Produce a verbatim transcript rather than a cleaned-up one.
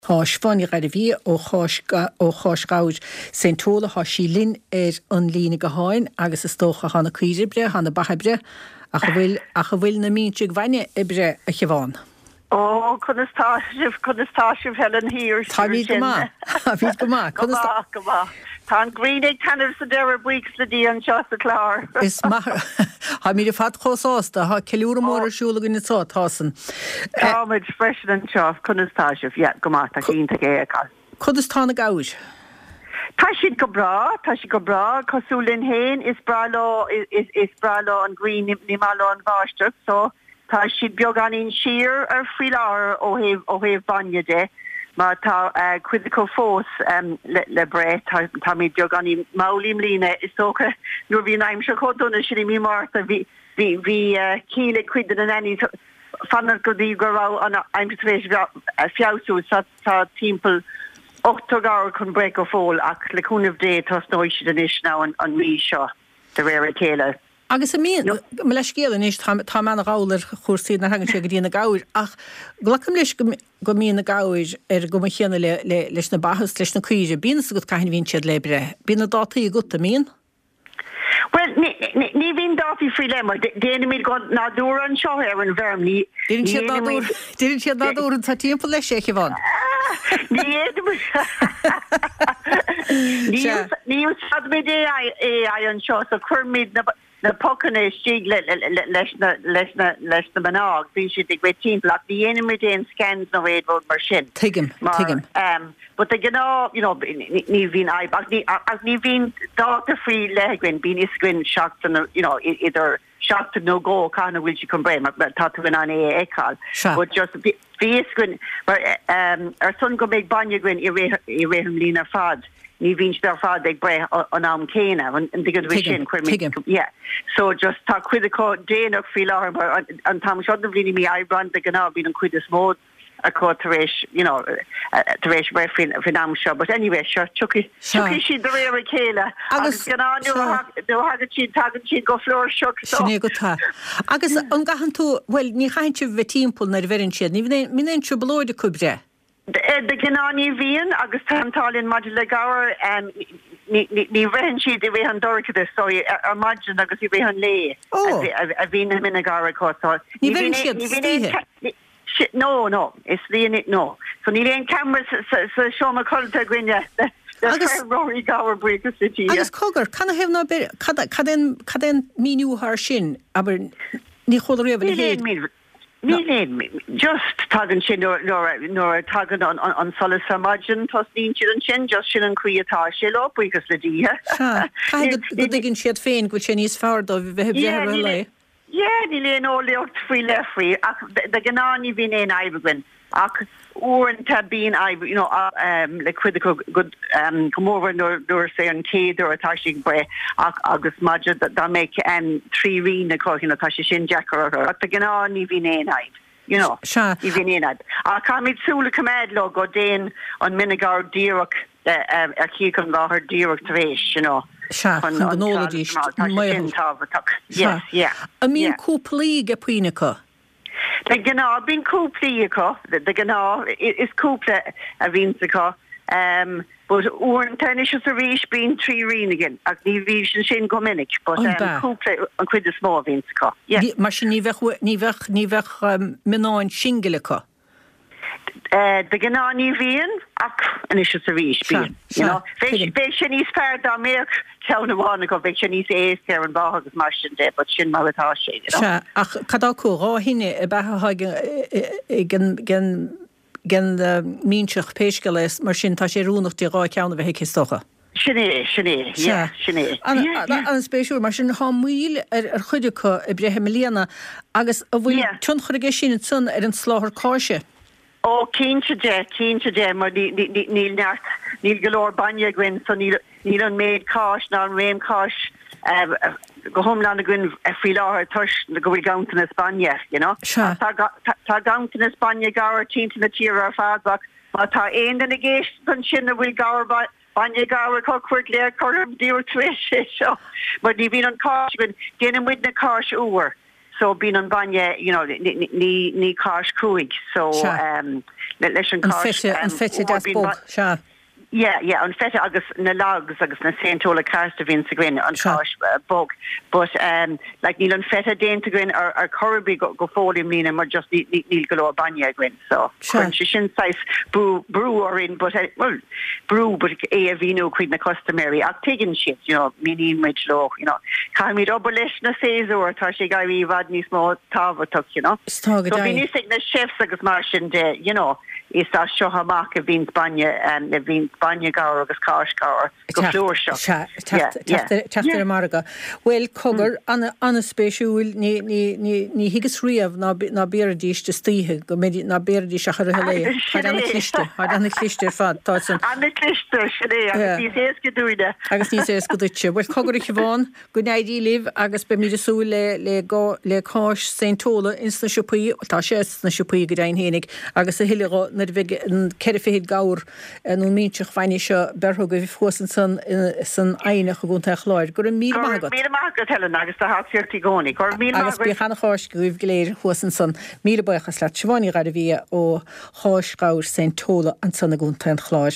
Thás fanní gar a bhí ó cháisgáid Saint-Tola há sí linn ar an lína go háin agus is tócha hána cuirebre, hána bathebre a go bhfuil a go bhfuil na mínte bhaine ibre a chibháin. Ó, chunastáisih chunastáisih Helen hir. Tá bhí go má. Tá bhí go má. Go má, go má. Tá Greenig tanir sa deir buics le dí an seo sa clár. Is mar ha mí fat chosásta ha ceúra mór siúla gin sá tásan. Tá muid freisin an seo chunastáisih, yeah, go má tá cínta é cá. Chud is tána gáis? Tá siad go bra, tá siad go bra, cosúlinn héin is braló is is braló an Green ní maló an bháisteach, so tá siad beag an in siar ar frilar ó heh ó heh banja de. Ma tá cuidico fós le le bre tá mí beag an in maulím lína is tócha nuair bhí naim se chodúna si mí marta bhí bhí bhí cíle cuidan an any fannar go dtí go rá an aimimtrééis fiáú sa tá timppel ochtógar chun bre go fól ach leúnmh dé tá nóisi den is ná an an mí seo de ré chéile. Agus a mí me leis céan is tá mena gáir chósaí na hagann sé go dtíana gáir ach glacham leis go mí na gáir ar go chéanna le leis na bahas leis na cuire bína a go caiin vín siad lebre. Bína dátaí go a mín? Well, ní hín dáí frí lemar, déana mí go náúr an seo ar an bherm ní. Dín siad náúr an tá timp leis sé bháin. Ní sad mé é é an seo a chumid na na pocanna stig leis na leis na leis na manág bhí si ag bheith timplach ní dhéanamid déon scans nó réadbód mar sin. Tuigim, tuigim. But the gná, you know, ní bhín aib ach ní bhín dáta frí lehain bhín iscuin seachtain, you know, idir seachtain nó gó cána bhfuil si chun breim tá tú an é eáil. But just bhí iscuin ar sun go méid banneaguin i réham lína fad. Ní vín dar fad ag bre an am céine an digad bhí sin chuir yeah. So just tá cuidico déanaach fí láthar an tam seo bhíine mí ebrand a gná bhín an cuid is mód a có taréis, you know, taréis bre fin am seo, but anyway, sure, chuki chuki si de ré chéile agus gná nu hagad siad tagan siad go flór seach so. Sinné go tá. Agus an gahan tú, well, ní chaintse bheith timppul na bherin siad, ní minn tú blóide cubre? De gnáni vín agus tamtálinn mad le gawer ní réhan siad i bhé an dorcha so ar margin agus i bhé an lé a bhína mina gar có. Ní bhé siad No, no, is líon no. So ní léon camera sa seoma colta gwine agus roí gawer break a city. Agus cogur, canna hef ná ber cadén míniú haar sin, aber ní chodar réh héad. Ní just tagan sin nor tagan an solas samajin tos nín si an sin just sin an cuiatá sé op buchas le dí. Gin siad féin go sin níos fear do bheit bheh le. Yeah, ní léon óleocht frí lefri ach de gnáni bhín éon aibagin ach uan tá bín aib, you know, um, le cuidico good um, gomórver nuair sé an céidir atá si bre ach agus maidide dá méid um, trí rína cóhin atá sé sin Jackar ach de gnáni bhín éon aib. You know, i bhín éon aib. A cá míid súla cuméid lo go déan an minigar díreach ar cí chun láthir díreach taréis, you know. Se chun gnólagí Yes, yeah. A mín cúplaí go puoinecha? Le gná bín cúplaícha, de gná is cúpla a bhínsacha, but uair tenis a ríis bín trí rínigan ach ní bhí sin sin go minic, but cúpla an cuid is mó bhínsacha. Mar sin ní bheith ní bheith mináin singalacha? De gná ní bhíon ach an is a ríis bíon. Bheith sin níos fearr dá méach teanna bhána go bheith sin níos ééis ar an bá agus mar sin de, but sin mátá sé. Se ach cadá có rá hinine a bethe gan mínseach péisce leis mar sin tá sé rúnacht rá ceanna bheith hiicestocha. Sinné, sinné, sinné. An spéisiú mar sin há míl ar chuidecha i brethe líana agus a bhfuil tunchorige sin sun ar an sláthar cáise. Ó cínte de, cínte de, mar níl neart, níl golóir banja gwyn, so níl an méid cáis ná an réim cáis go homlan a gwyn a frí láthir tuis na go bhfuil gaunta na Spáine, you know? Tá gaunta na Spáine gabhar tínta na tír ar fádbach, má tá éon den na géist an sin a bhfuil gabhar banja gabhar có cuairt léir chum díor tuéis sé seo, mar ní bhín an cáis gwyn, déanam muid na cáis uair. so being on banya, you know, ni ni ni cars cruig, so um, leis an cars an fete das bog, sha. Yeah, yeah, on fete agus na logs agus na Saint-Ola cast of Instagram on cars uh, bog, but um, like Neil on fete de Instagram or or Corby go go folium Nina, or just Neil go banya gwen, so shin size brew brew or in, but uh, well brew, but a vino queen na customary. I've taken shit, you know, mini image low, you know, can me double lish na says or tashi guy we vad ni small tava tuck, you know. So mini sig na chefs agus martian de, you know. Is that show ha mark of bean Spanya and the bean Spanya gar agus Karsh gar go floor shop. Chapter Marga. Well, cover on a on a special ni ni ni ni higus riaf na na beardish to stihe go medi na beardish a hele. Had an clister, had an clister fad thoughts. An the clister shade. Agus ni says go do it. Agus ni says go do it. Well, cover ich von. Good night live agus be mi de so le le go le Karsh Saint-Ola insta shopi ta shes na shopi gedain henig agus a hele na vig an kerfeid gaur an un minch feine se berho go fosen san san eine gewoonte chláir go mí magat. Mí magat helen agus a hat firti goni. Go mí agus be chan chos goif gléir fosen san mí bechas le Chivani ra vi ó chos gaur Saint-Ola an san gewoonte chláir.